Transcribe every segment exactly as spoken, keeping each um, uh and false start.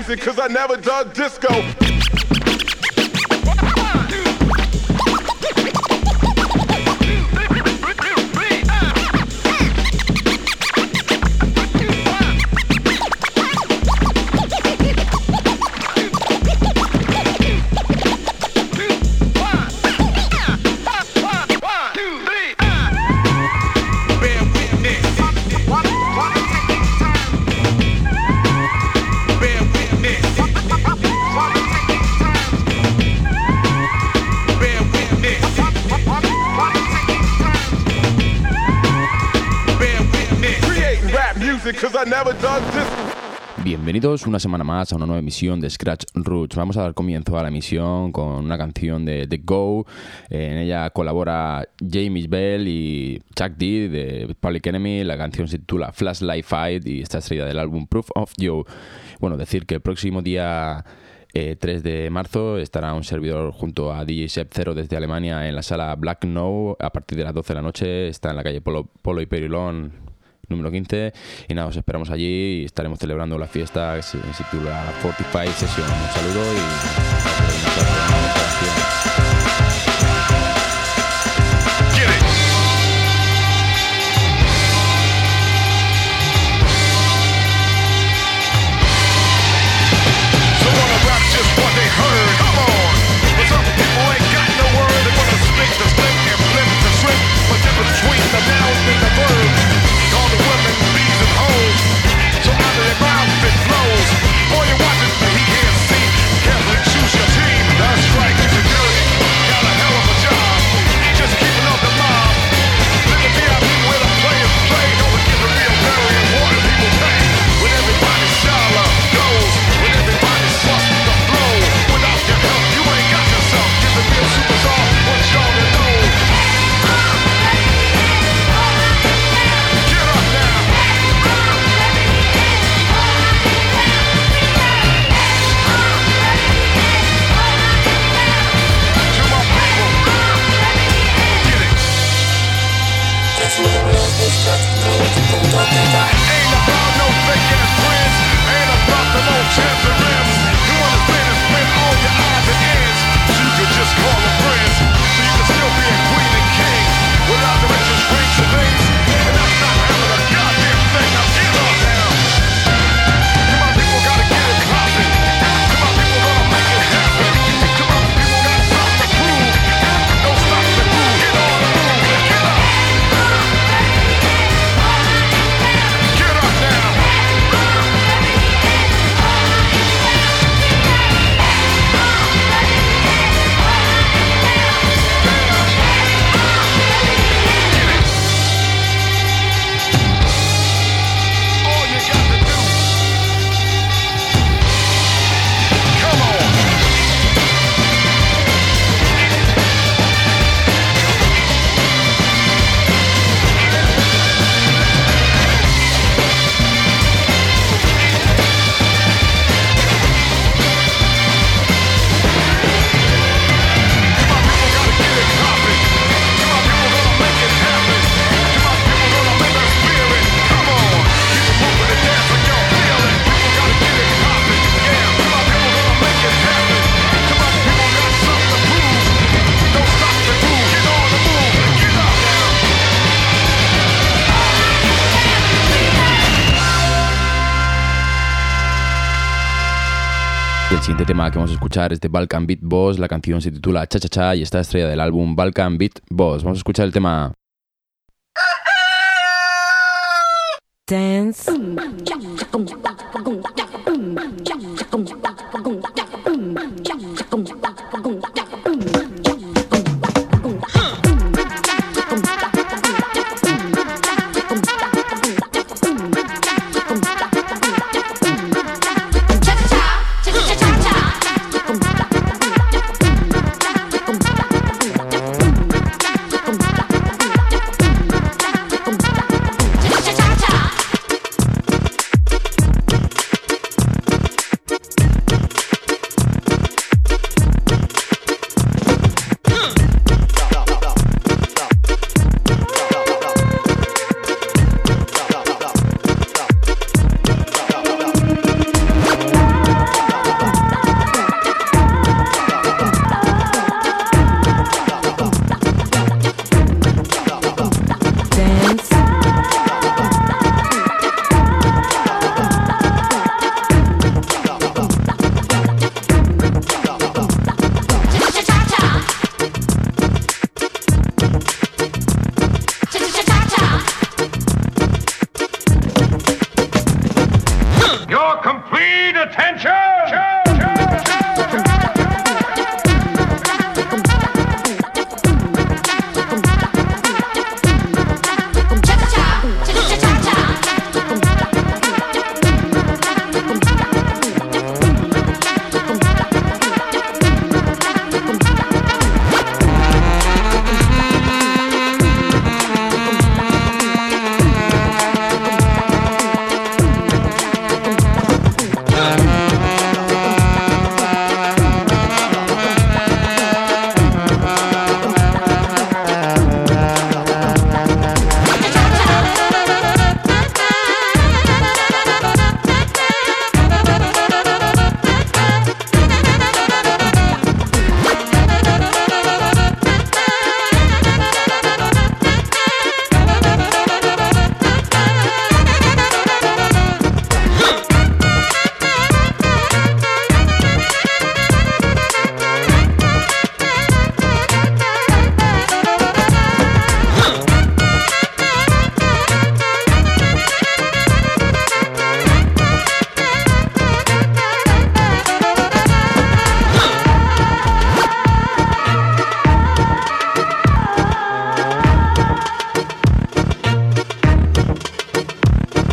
music, cause I never dug disco. Bienvenidos una semana más a una nueva emisión de Scratch Roots. Vamos a dar comienzo a la emisión con una canción de The Go. En ella colabora James Bell y Chuck D de Public Enemy. La canción se titula Flashlight Fight y está extraída del álbum Proof of You. Bueno, decir que el próximo día eh, tres de marzo estará un servidor junto a D J Seb Zero desde Alemania en la sala Black No a partir de las doce de la noche. Está en la calle Polo, Polo y Perilón número quince, y nada, os esperamos allí y estaremos celebrando la fiesta que se, se titula cuarenta y cinco Session. Un saludo y so out of their mouth it flows. Boy, you're watching, but he can't see. Carefully choose your team. That's right, you security got a hell of a job. Just keeping up the mob. Live the V I P where the players play. Don't forget the real very important people pay. When everybody's shallow goes, when everybody's sus the flow. Without your help, you ain't got yourself. Get the real superstar, what y'all to know. Ain't about no fake ass friends. Ain't about the no chance of rims. You understand and spend all your odds and ends. So you can just call them friends. So you can still be a queen and king without the richest rings and things. And that's not having a goddamn thing. Now get up now. Come on, people gotta get it poppin'. Come on, people gonna make it happen. Come on, people got something to prove. No stop to prove. Get on the move and get up. El siguiente tema que vamos a escuchar es de Balkan Beat Boss. La canción se titula Cha Cha Cha y está estrella del álbum Balkan Beat Boss. Vamos a escuchar el tema Dance.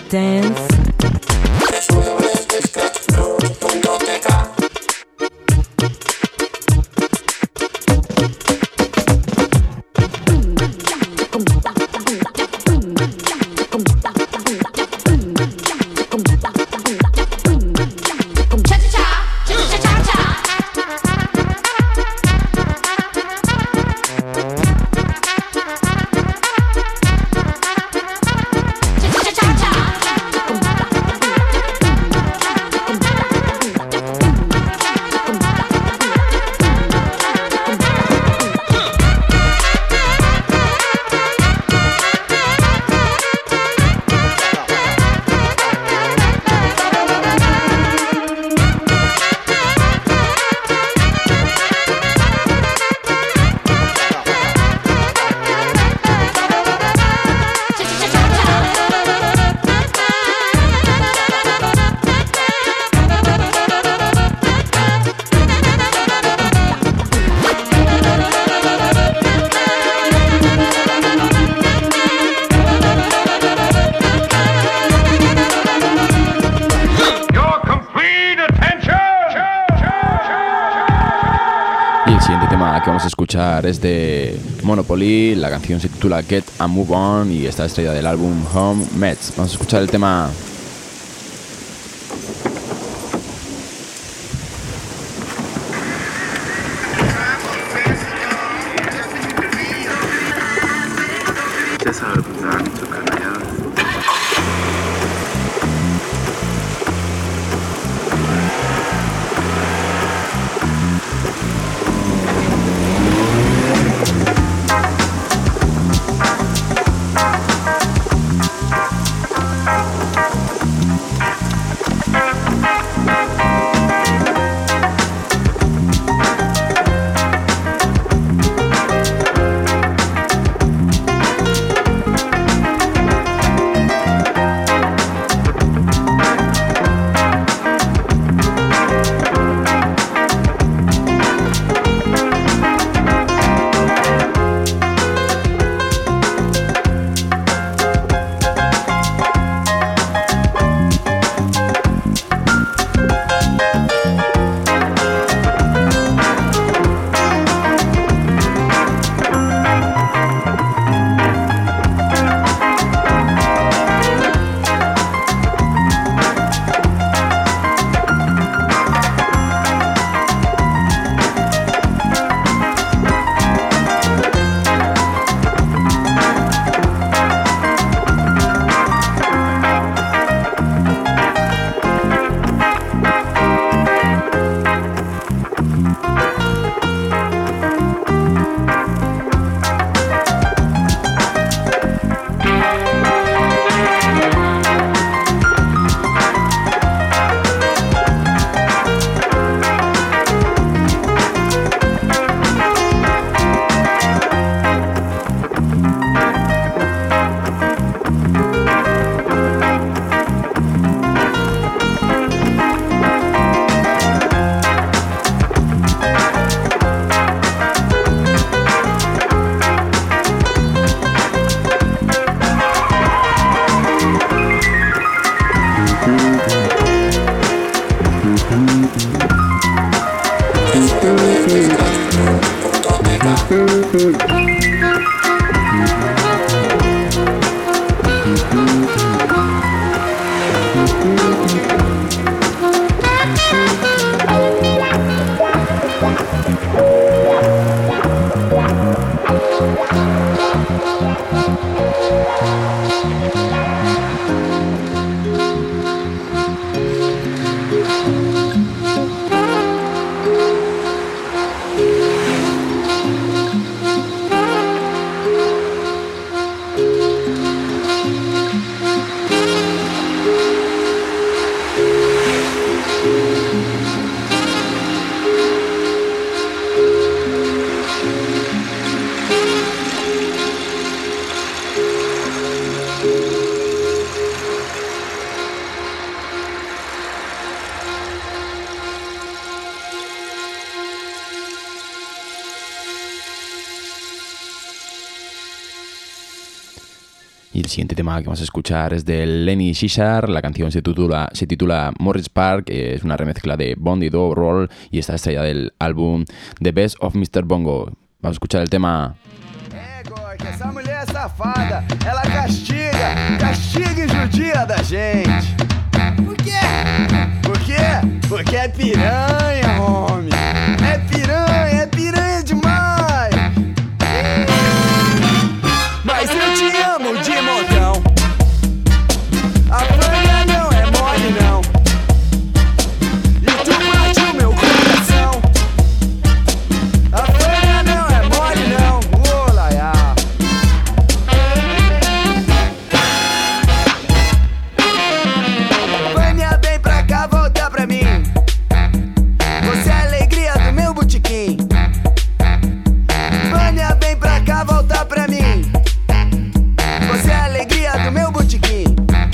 dance. Es de Monopoly, la canción se titula Get a Move On y está estrella del álbum Home Mets. Vamos a escuchar el tema. Y el siguiente tema que vamos a escuchar es de Lenny Shishar. La canción se titula, se titula Morris Park. Es una remezcla de Bondi Do Roll y está estrella del álbum The Best of mister Bongo. Vamos a escuchar el tema. Que essa mulher é safada, ela castiga, castiga e judia da gente. Por quê? Por quê? Porque é piranha, homem. É piranha, é piranha demais. Mas eu te amo de montão. A Vânia não é mole não. E tu partiu meu coração. A Vânia não é mole não. Ô, Laiá. Vânia, vem pra cá, volta pra mim. Você é a alegria do meu botequim. Vânia, vem pra cá, volta pra mim. Você é a alegria do meu botequim.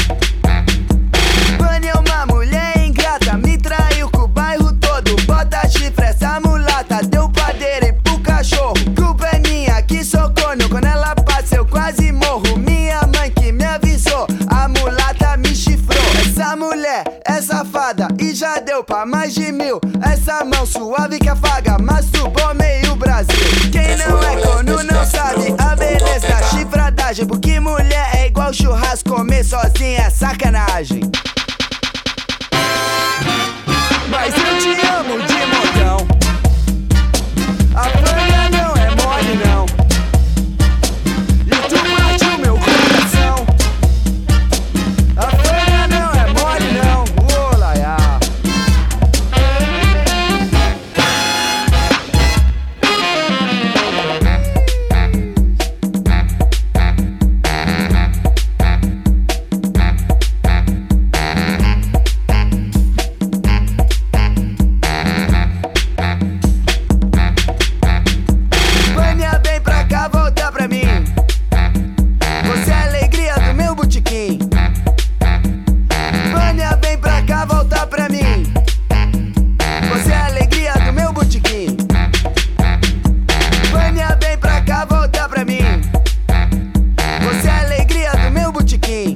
Vânia é uma mulher ingrata, me traiu com o bairro todo. Bota chifre, essa mulata deu padeira e pro cachorro. Culpa é minha que sou corno, quando ela passa eu quase morro. Minha mãe que me avisou, a mulata me chifrou. Essa mulher é safada e já deu pra mais de mil. Essa mão suave que afaga, masturbou meio Brasil. Quem não é corno não sabe a beleza da chifradagem. Porque mulher é igual churrasco, comer sozinha é sacanagem. Mas eu te amo de montão. A Vânia não é mole não. E tu partiu meu coração. A Vânia não é mole não. Ô, Laiá. Vânia, vem pra cá, volta pra mim. Você é a alegria do meu botequim. Vânia, vem pra cá, volta pra mim. Você é a alegria do meu botequim. Vânia, vem pra cá, volta pra mim. Você é a alegria do meu botequim.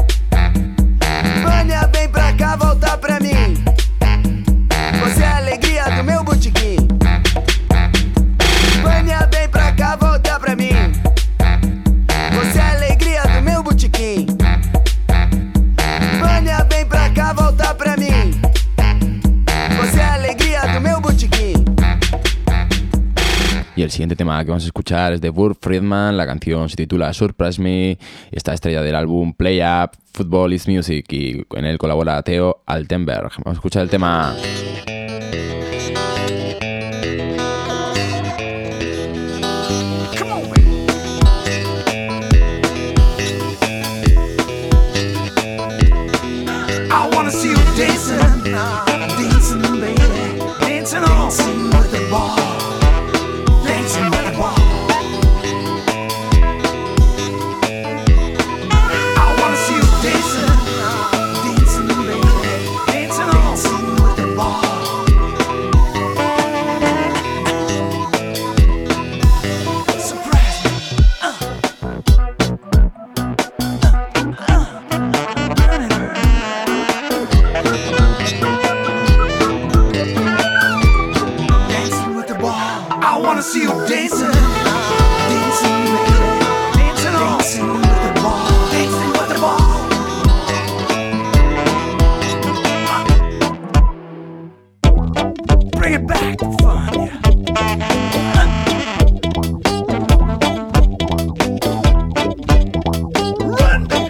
Vânia, vem pra cá, volta pra mim. Você é a alegria do meu botequim. Vânia, vem pra cá, volta pra mim. Você é a alegria do meu botequim. Vânia, vem pra cá, volta pra mim. Você é a alegria do meu botequim. Y el siguiente tema que vamos a escuchar es de Burt Friedman. La canción se titula Surprise Me. Está estrella del álbum Play Up, Football is Music. Y en él colabora Theo Altenberg. Vamos a escuchar el tema. Come on, baby. I wanna see you dancing, dancing, baby, dancing on, dancing with the ball, dancing with the ball. I wanna see you dancing, dancing, baby, dancing on, dancing with the ball. Surprise me, uh, uh, uh, burn it, burn it. Dancing with the ball. I wanna see you dancing, dancing, baby, dancing on, dancing with the ball, dancing with the ball. Bring it back to fun, yeah. Run, baby.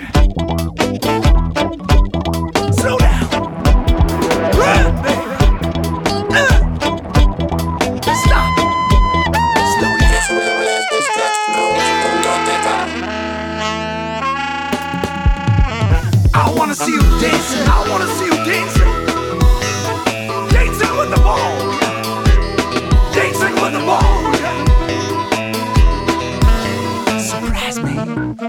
Slow down. Run, baby. Uh. Stop. Slow down. I wanna see you dancing. I wanna see you dancing. Dancing with the ball. Dancing with the ball. Surprise me.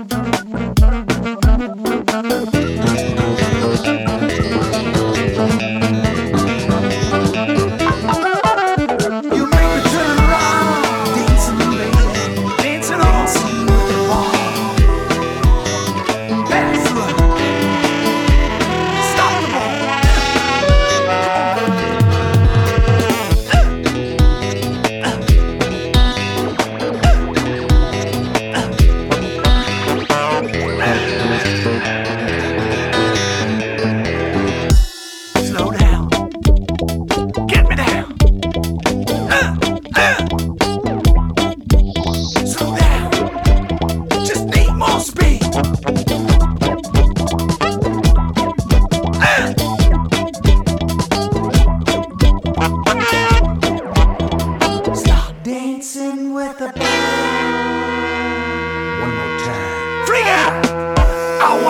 You make me turn around. Dancing, baby. Dancing on. Dancing with the ball.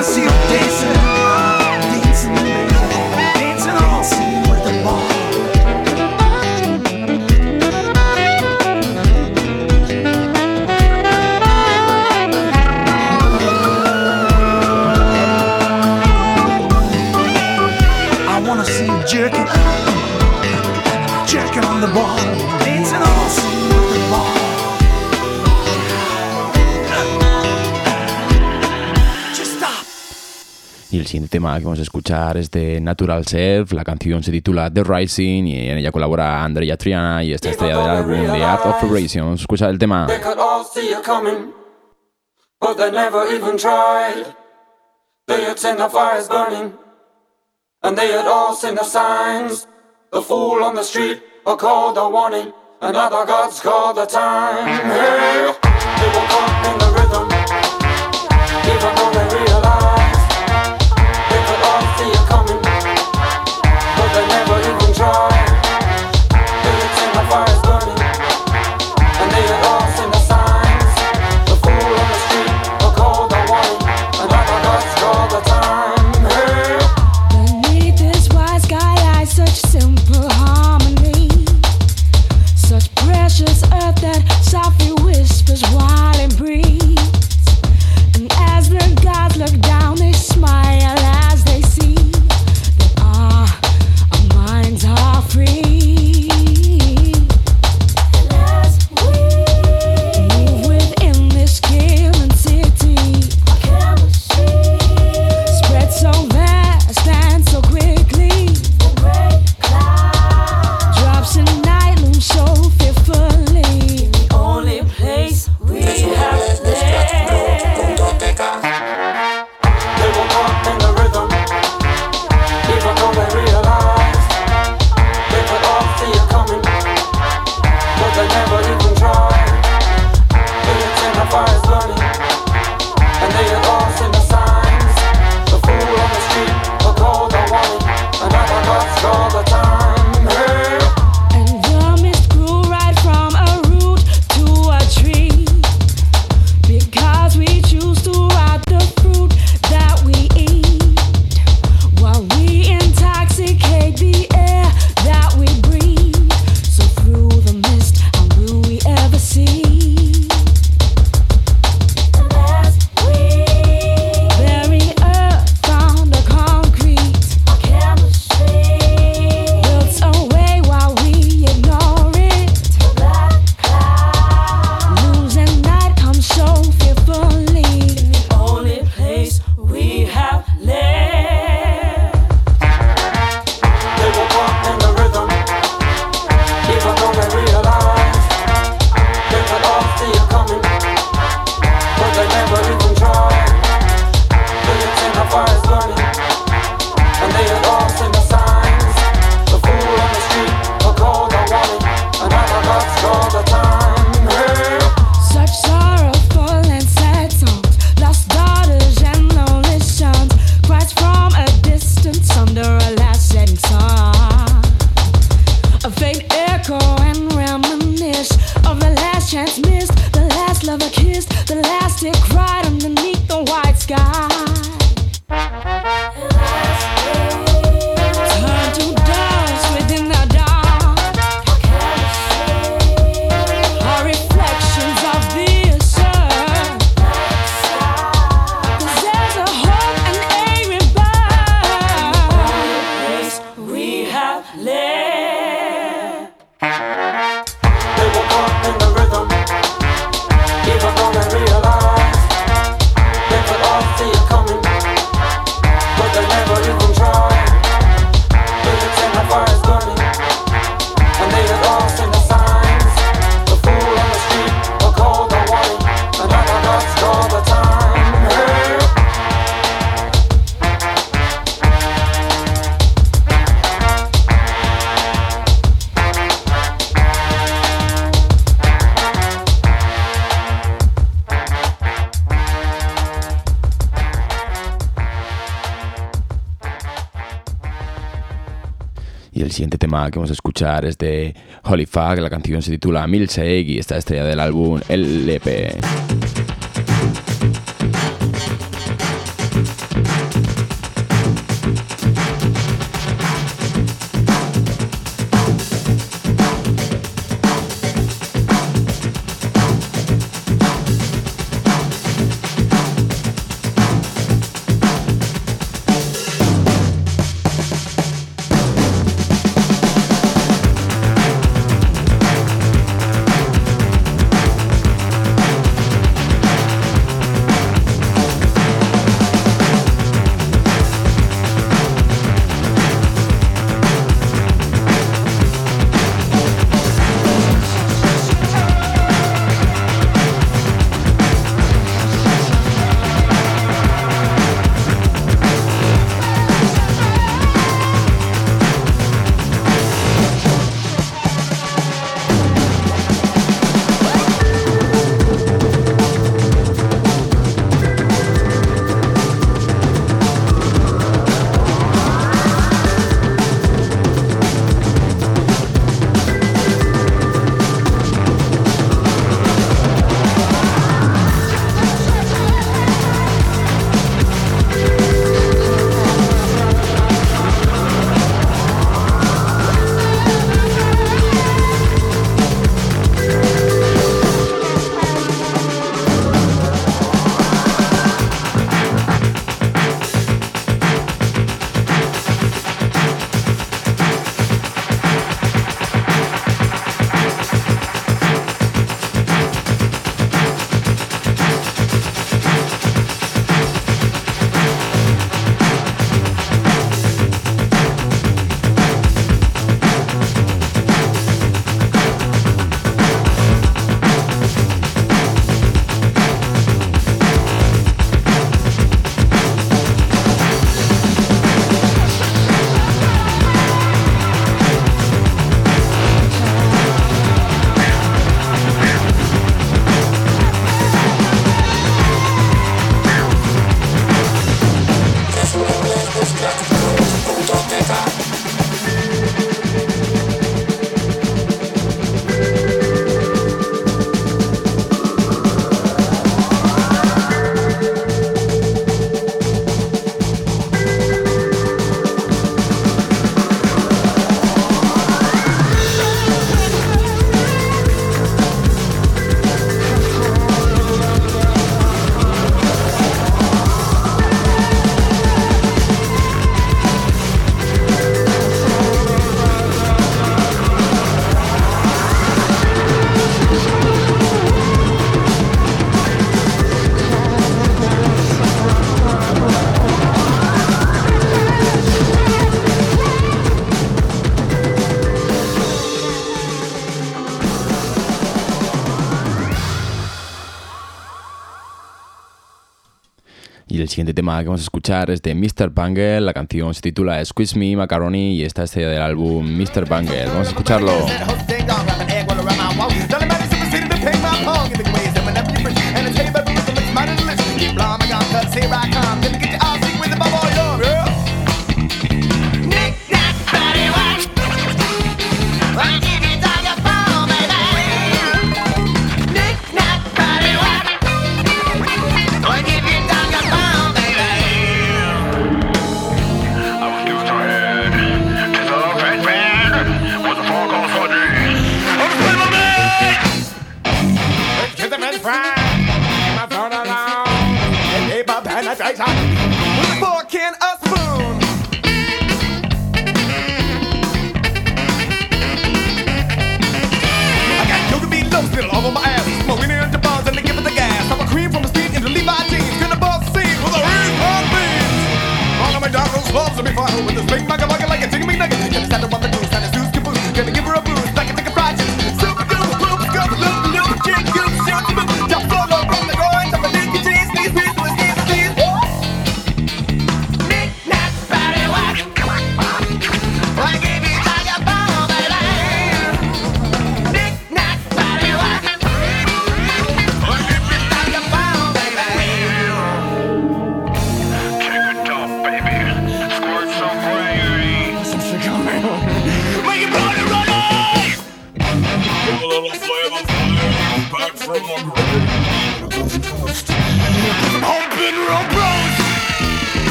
wanna see you dancing, dancing, baby, dancing on with the ball. I wanna see you jerking, jerking on the ball, dancing on with the ball. Y el siguiente tema que vamos a escuchar es de Natural Self. La canción se titula The Rising y en ella colabora Andrea Triana y esta estrella del álbum The Art of Vibration. Escucha el tema. They could all see you coming, but they never even tried. They had seen the fires burning, and they had all seen the signs. The fool on the street or called the warning, and other gods called the time. Hey, they were caught in the rhythm, even though they realized they could all see you coming, but they never even tried. They had seen the fires burning, and they had all seen the signs. The fool on the street or called the warning, and other gods called the time. Hey, beneath this wide sky lies such simple harmony, such precious earth that softly whispers while it breathes. And as the gods look down, they smile as they see that our, our minds are free. And as we move within this killing city, our chemistry spreads so vast and so quickly. The great cloud drops in night looms so fearfully. In the only place we have there. they were caught in the rhythm, even though they realized they could all see it coming, but they never even tried. They had seen the fires burning, and they had all seen the signs. The fool on the street or called the warning, and other gods called the time. Hey, And the mist grew right from a root to a tree, because we choose to rot the fruit that we eat, while we intoxicate the air that we breathe. So through the mist, how will we ever see? And as we bury earth under concrete, our chemistry builds away while we ignore it. The black cloud looms and night comes so fearfully. In the only place we have left. they were caught in the rhythm, even though they realized they could all see it coming, but they never even tried. They had seen the fires burning, and they had all seen the signs. The fool on the street or called the warning, and other gods called the time. Hey, Such sorrowful and sad songs, lost daughters and lonely sons, cries from a distance under a last setting sun. A faint echo and reminisce of the last chance missed, the last lover kissed, the last tear cried underneath the white sky. Turn to dust within the dark. Are reflections of the sun. 'Cause there's a hope and a rebirth. We have left. they were caught in the rhythm, even though they realized they could all see it coming, but they never even tried. They had seen the fires burning, and they had all seen the signs. The fool on the street or called the warning, and other gods called the time. Hey, Y el siguiente tema que vamos a escuchar es de Holy Fuck. La canción se titula Milkshake y esta estrella del álbum L P. Y el siguiente tema que vamos a escuchar es de mister Bungle. La canción se titula Squeeze Me Macaroni y esta es del álbum mister Bungle. Vamos a escucharlo. With a fork and a spoon. I got yoga bean low still all over my ass. Smoking in the bars and they give it the gas. I'm a cream from the street into Levi jeans. Gonna bust scene with a ring on beans. All of my McDonald's loves to be fine with this big mugger mugger like a chicken McNugget. Gonna stand up on the goose and a deuce caboose. Gonna give her a boost like a ticket fried chicken. Super goose, boop, scoop, loop, loop, chick, goose, shoot, boop. Jump solo from the groin, top of Nicky Cheese, sneeze, sneeze, sneeze, sneeze, sneeze.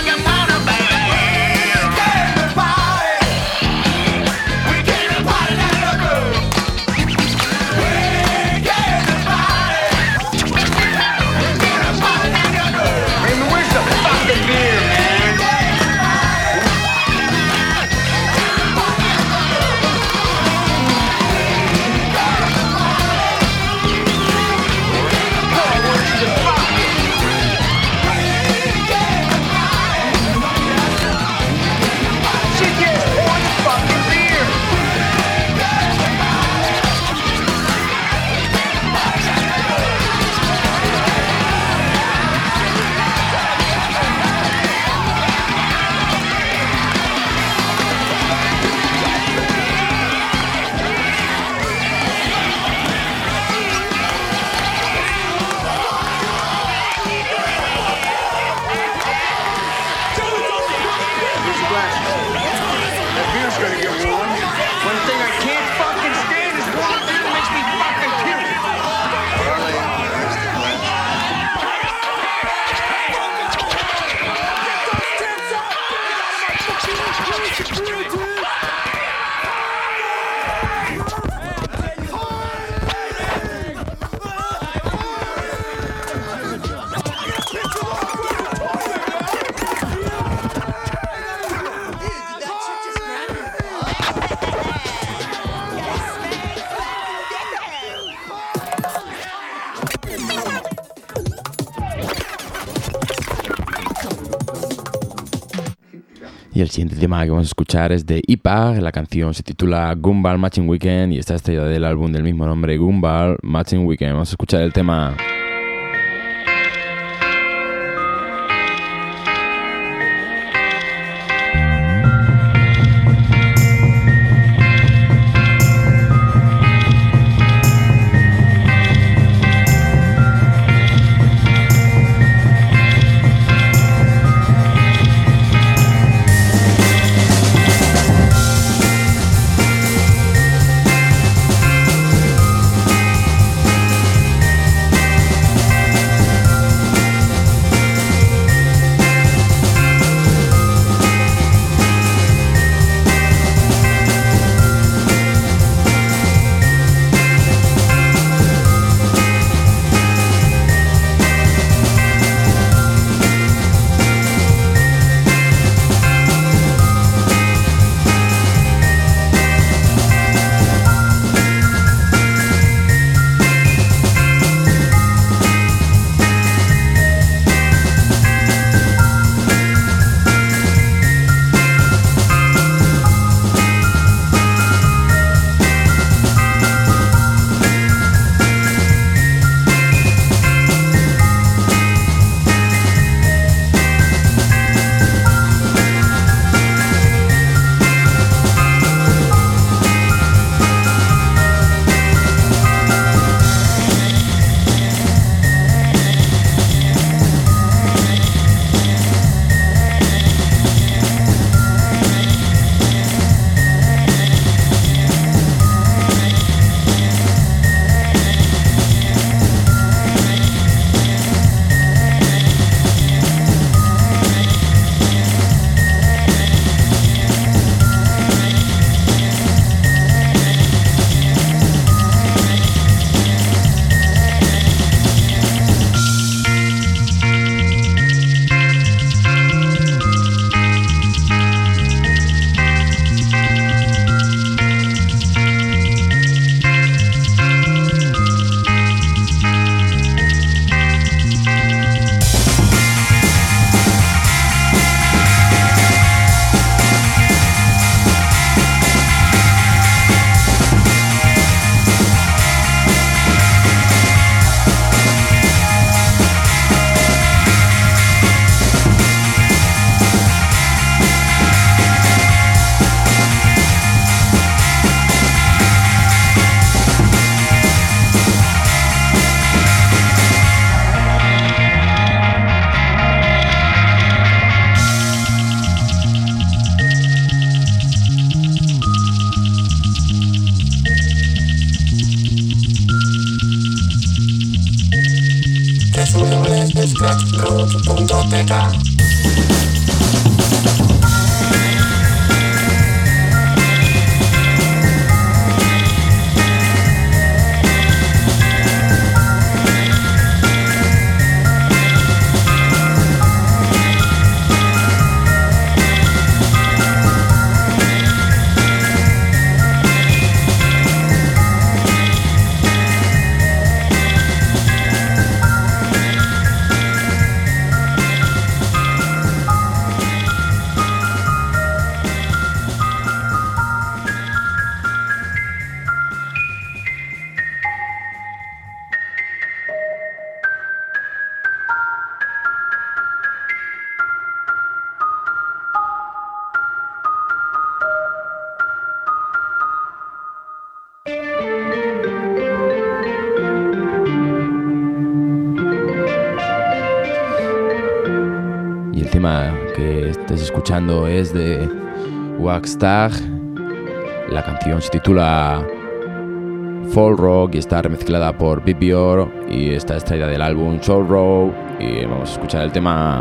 Party Y el siguiente tema que vamos a escuchar es de I P A. La canción se titula Gumball Matching Weekend y está extraída del álbum del mismo nombre, Gumball Matching Weekend. Vamos a escuchar el tema. Que estés escuchando es de Waxtag. La canción se titula Fall Rock y está remezclada por Bibior y está extraída del álbum Soul Road. Y vamos a escuchar el tema.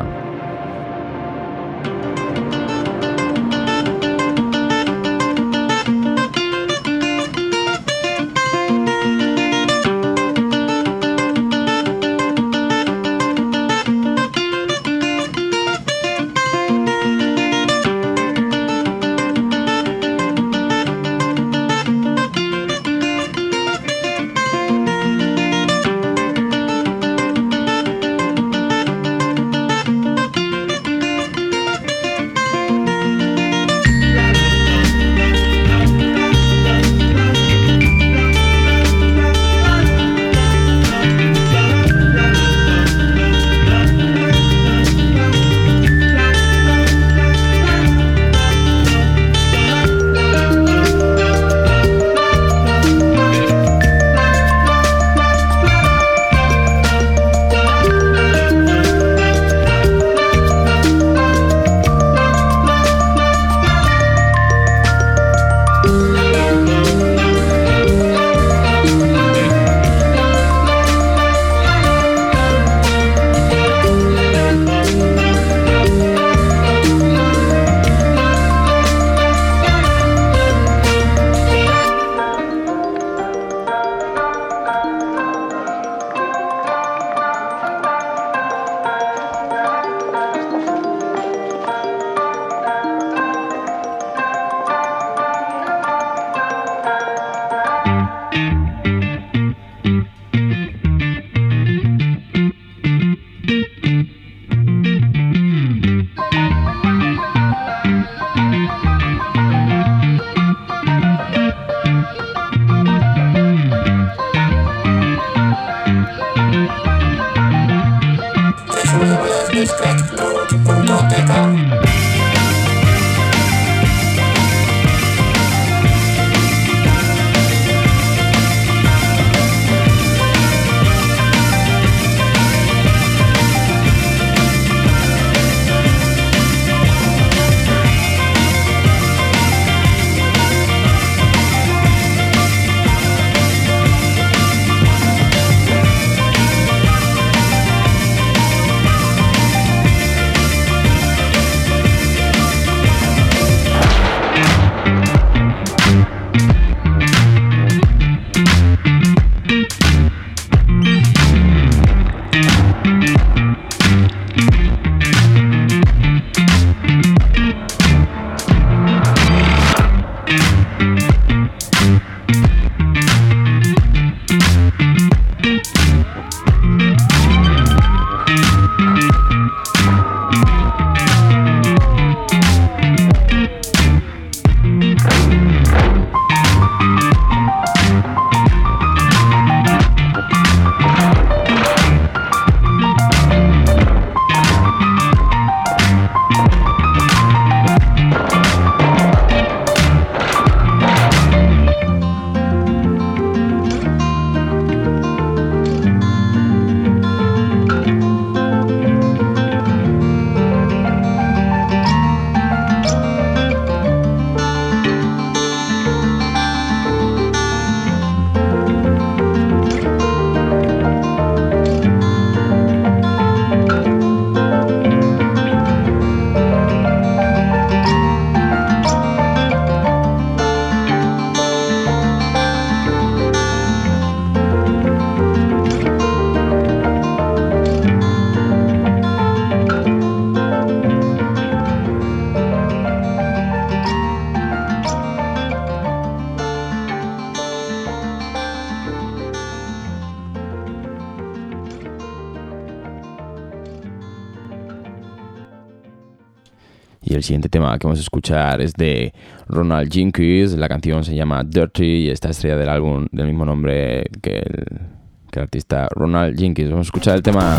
Y el siguiente tema que vamos a escuchar es de Ronald Jenkins. La canción se llama Dirty y está estrella del álbum del mismo nombre que el, que el artista Ronald Jenkins. Vamos a escuchar el tema.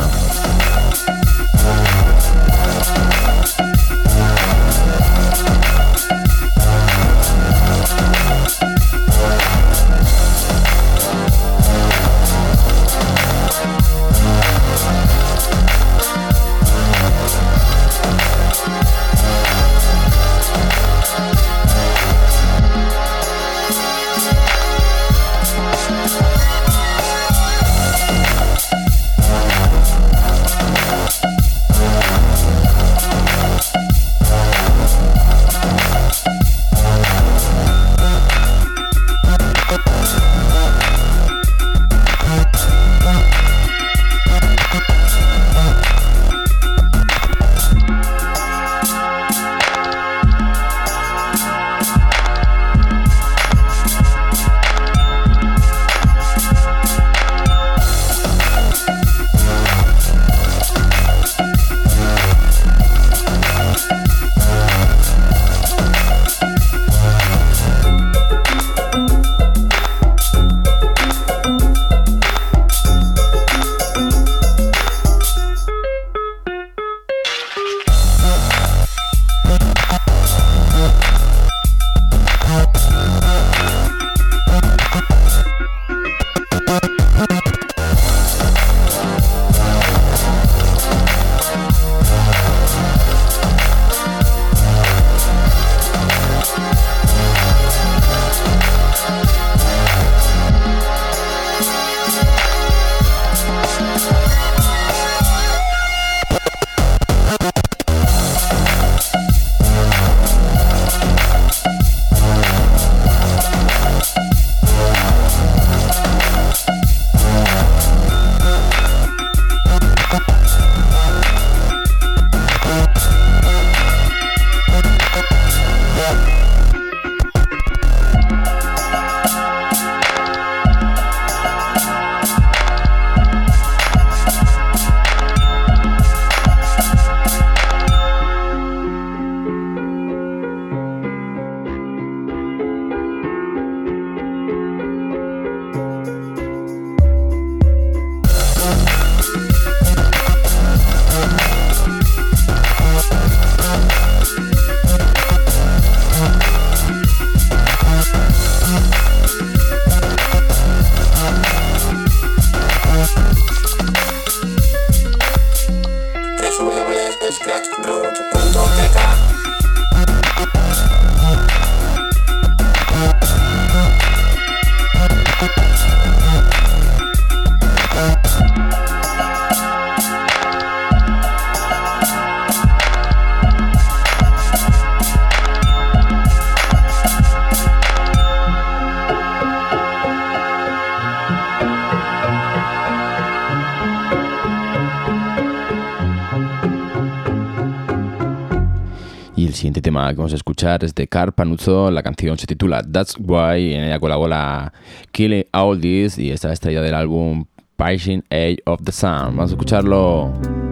siguiente tema que vamos a escuchar es de Carl Panuzzo, la canción se titula That's Why, y en ella colabora Killing All This y está extraída del álbum Piercing Age of the Sun. Vamos a escucharlo.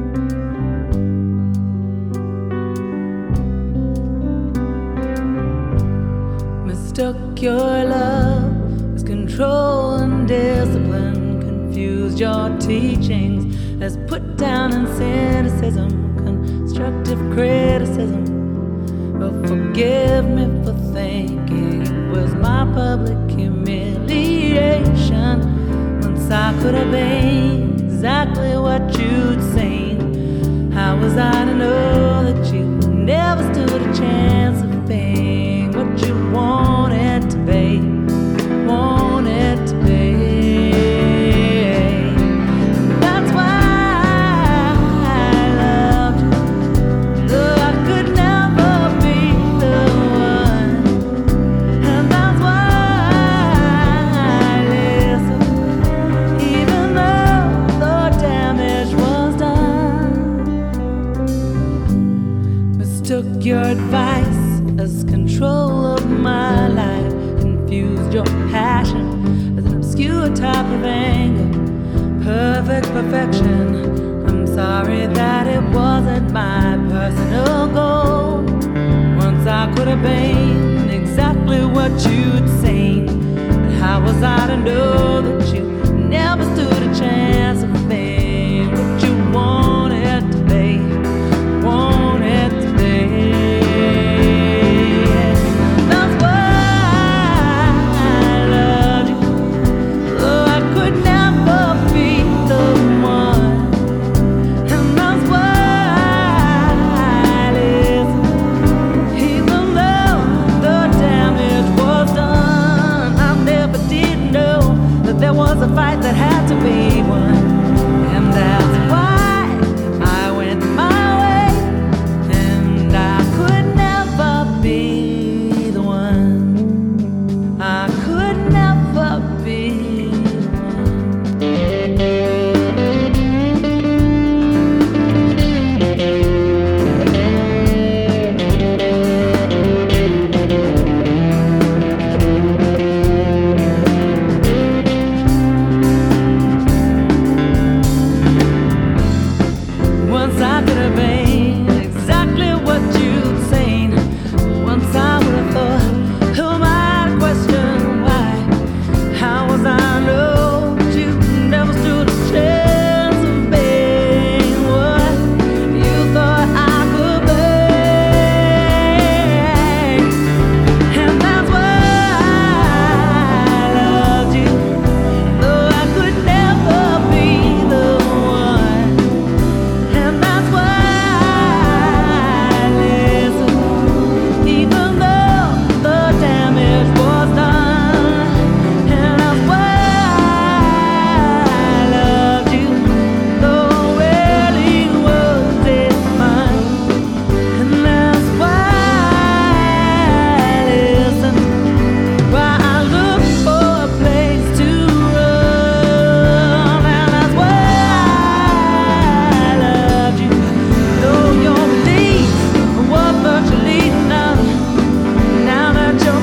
Mistook your love as control and discipline, confused your teachings as put down in cynicism, constructive criticism. Well, forgive me for thinking it was my public humiliation. Once I could have been exactly what you'd seen. How was I to know that you never stood a chance of being what you wanted to be, wanted to be? That's why I loved you, though I could never be the one. And that's why I listened, even though the damage was done. Mistook your advice as control of my life, confused your passion as an obscure type of anger, perfect perfection. I'm sorry that it wasn't my personal goal. Once I could have been exactly what you'd seen, but how was I to know that you never stood a chance of being what you wanted to be, wanted to be? That's why I loved you, though I could never be the one. And that's why I listened, even though the damage was done. I never did know that there was a fight that had to be won. And that's why I went my way, and I could never be the one. I could never be the Once I could have been exactly what you'd seen. Once I would have thought, who am I to question why? How was I to know that you never stood a chance of being what you thought I could be? And that's why I loved you, though I could never be the one. And that's why I listened, even though the damage was done. And that's why I loved you, though really was it mine. And that's why I listened, why I looked for a place to run. And that's why I loved you, though your belief was virtually none. Now that you're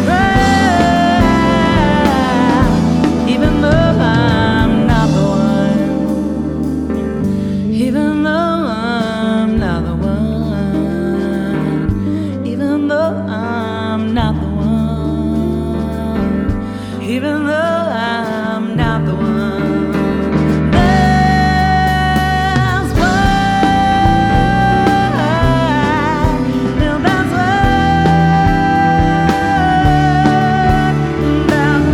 proud, even though I'm not the one, even though I'm not the one, even though I'm not the one, even though I'm not the one. That's why, now that's why, that's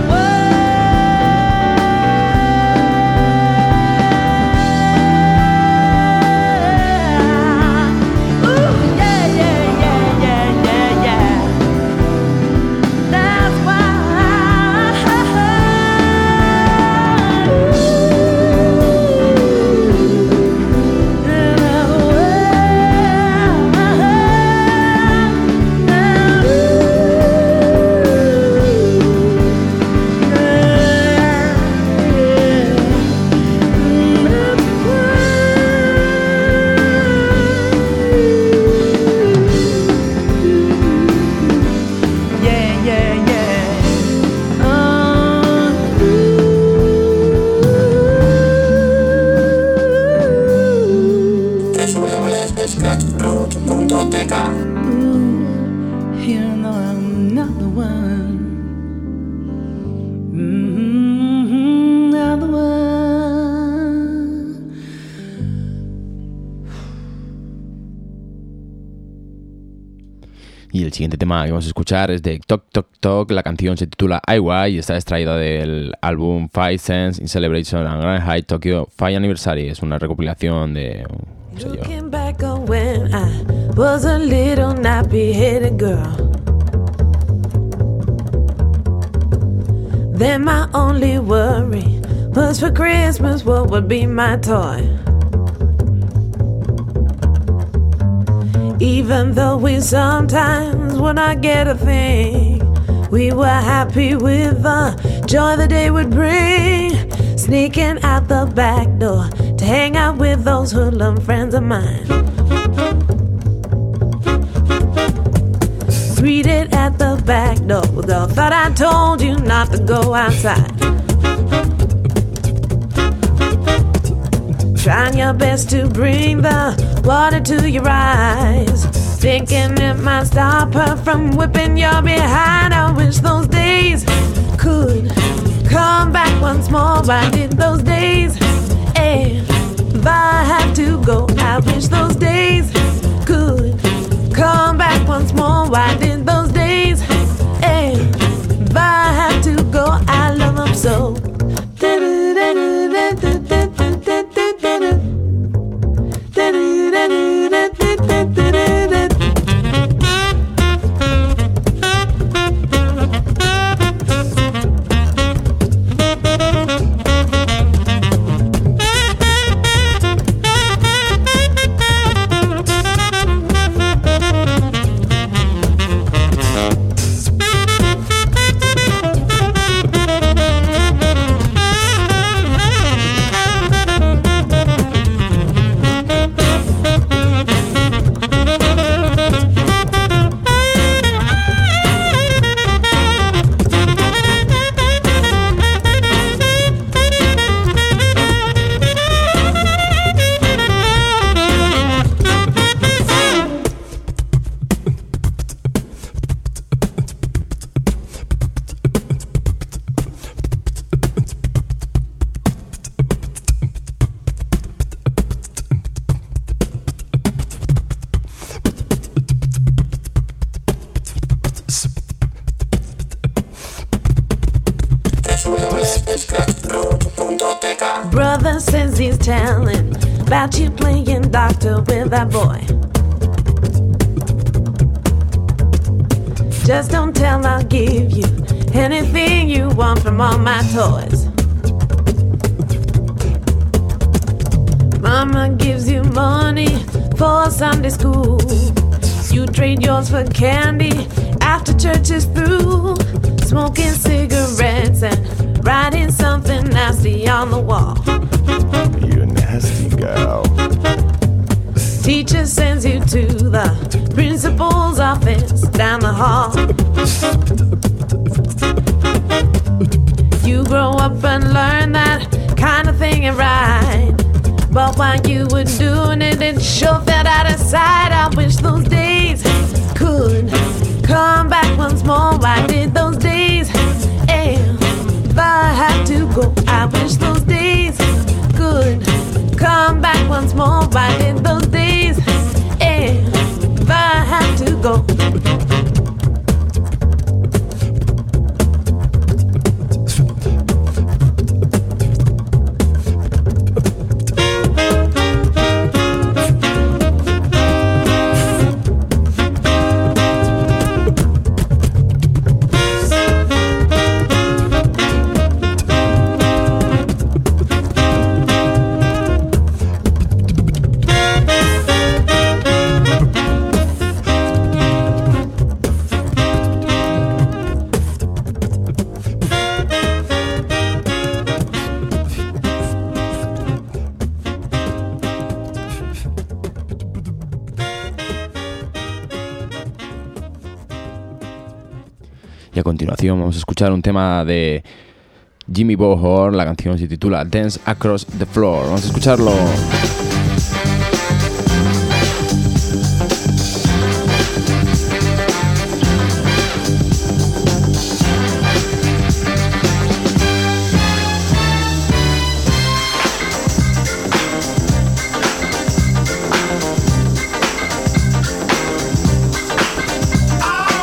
why. Ooh, yeah, yeah, yeah, yeah, yeah, yeah. That's why I siguiente tema que vamos a escuchar es de Tok Tok Tok. La canción se titula I Y y está extraída del álbum Five Cents in Celebration and Grand High Tokyo Five Anniversary. Es una recopilación de, no sé yo. Looking back on when I was a little nappy-headed girl, then my only worry was for Christmas what would be my toy. Even though we sometimes would not get a thing, we were happy with the joy the day would bring. Sneaking out the back door to hang out with those hoodlum friends of mine. Greeted at the back door, though thought I told you not to go outside. Trying your best to bring the water to your eyes, thinking it might stop her from whipping your behind. I wish those days could come back once more. I did those days, and if I had to go, I wish those days could come back once more. I did those days, and if I had to go, I love them so. Brother says he's telling about you playing doctor with that boy. Just don't tell, I'll give you anything you want from all my toys. Mama gives you money for Sunday school. You trade yours for candy after church is through. Smoking cigarettes and writing something nasty on the wall. You nasty girl. Teacher sends you to the principal's office down the hall. You grow up and learn that kind of thing ain't right. But while you were doing it, it sure felt out of sight. I wish those days could come back once more. I did those days, and if I had to go, I wish those days could come back once more. I did those days, and if I had to go. Y a continuación vamos a escuchar un tema de Jimmy Bohor. La canción se titula Dance Across the Floor. Vamos a escucharlo. I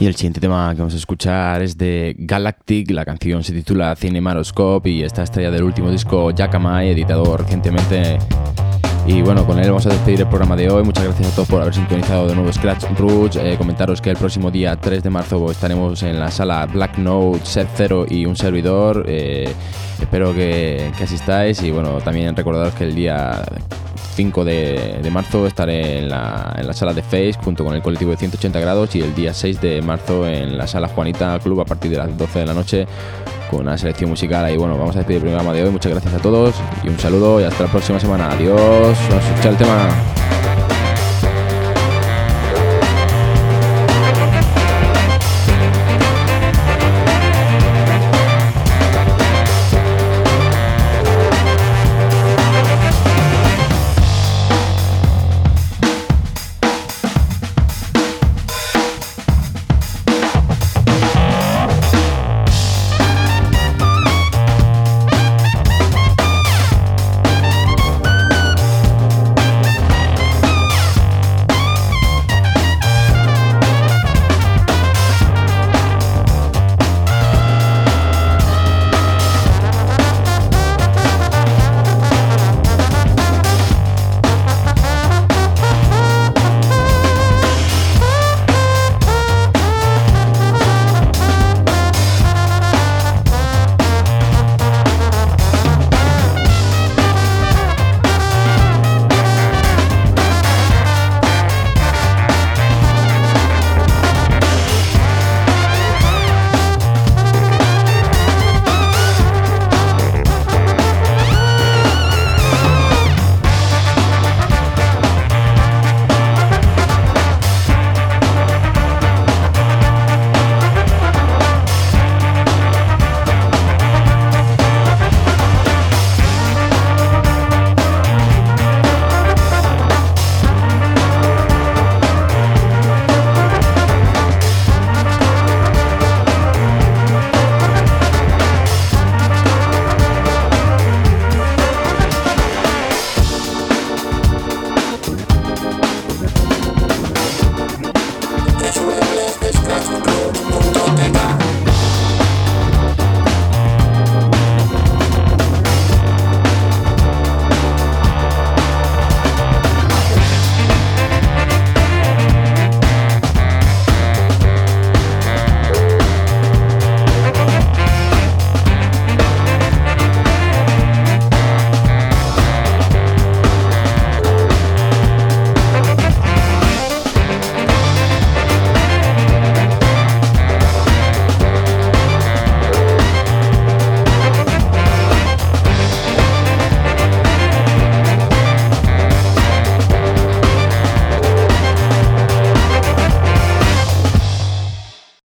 el siguiente tema que vamos a escuchar es de Galactic, la canción se titula Cinemaroscope y está estrella del último disco Yakamai, editado recientemente. Y bueno, con él vamos a despedir el programa de hoy. Muchas gracias a todos por haber sintonizado de nuevo Scratch Roots. Eh, comentaros que el próximo día tres de marzo estaremos en la sala Black Note, Set Zero y un servidor. Eh, espero que, que asistáis y bueno, también recordaros que el día cinco de marzo estaré en la, en la sala de Face junto con el colectivo de ciento ochenta grados y el día seis de marzo en la sala Juanita Club a partir de las doce de la noche con una selección musical. Y bueno, vamos a despedir el programa de hoy. Muchas gracias a todos y un saludo y hasta la próxima semana. Adiós. Vamos a escuchar el tema.